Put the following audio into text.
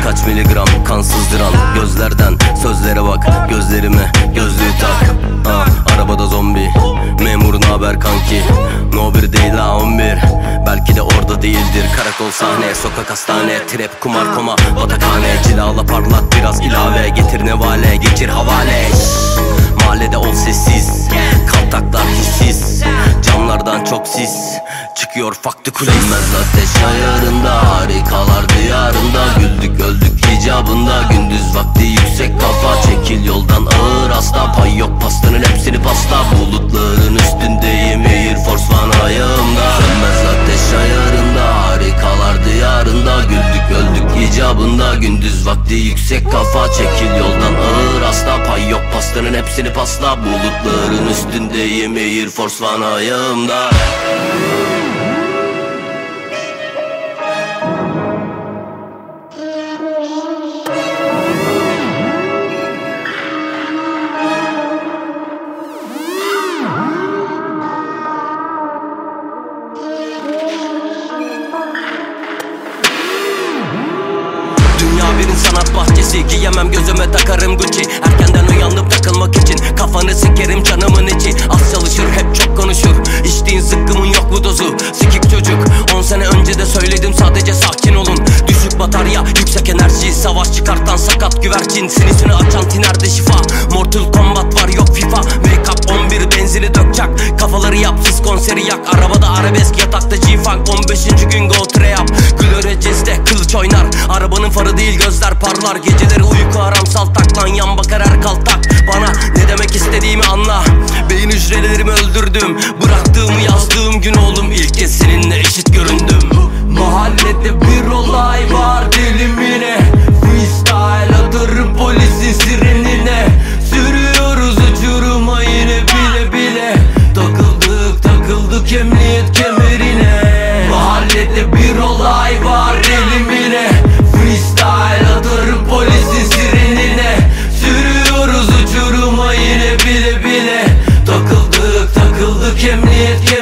Kaç miligram kansızdıran gözlerden sözlere bak. Gözlerime gözlüğü tak. Arabada zombi, memur naber kanki? No 1 değil ha 11. Belki de orada değildir. Karakol sahne, sokak hastane, trap kumar koma batakhane. Cilala parlat biraz ilave, getir nevale geçir havale. Mahallede ol sessiz, kaltaklar hissiz, camlardan çok sis çıkıyor faktı kulis. Sönmez ateş ayarında, harikalar diyarında. Güldük öldük icabında, gündüz vakti yüksek kafa. Çekil yoldan ağır hasta, pay yok pastanın hepsini pasta. Bulutların üstündeyim, Air Force One ayağımda. Sönmez ateş ayarında, harikalar diyarında. Güldük öldük icabında, gündüz vakti yüksek kafa. Çekil yoldan ağır hasta, pay yok pastanın hepsini pasla. Bulutların üstündeyim, Air Force One ayağımda. Birin sanat bahçesi, giyemem gözüme takarım Gucci. Erkenden uyanıp takılmak için kafanı sikerim canımın içi. Az çalışır hep çok konuşur, içtiğin zıkkımın yok bu dozu. Sikik çocuk 10 sene önce de söyledim, sadece sakin olun. Düşük batarya yüksek enerji, savaş çıkartan sakat güvercin. Sinisini açan tinerde şifa, Mortal Kombat var yok FIFA. Wake up 11 benzini dökecek, kafaları yap siz konseri yak. Arabada arabesk, yatakta G-Funk, 15. gün go trap. Gloriyacez'de kılıç oynar, arabanın farı değil gözler parlar. Geceleri uyku haramsal taklan, yan bakar her kaltak. Bana ne demek istediğimi anla. Beyin hücrelerimi öldürdüm, bıraktığımı yazdığım gün oğlum ilk kez seninle eşit göründüm. Mahallede bir olay var dilimine, freestyle atarım polisin sirenine. Sürüyoruz uçuruma yine bile bile. Takıldık emniyet kemerine. Mahallede bir olay var dilimine, freestyle atarım polisin sirenine. Sürüyoruz uçuruma yine bile bile. Takıldık emniyet kemerine.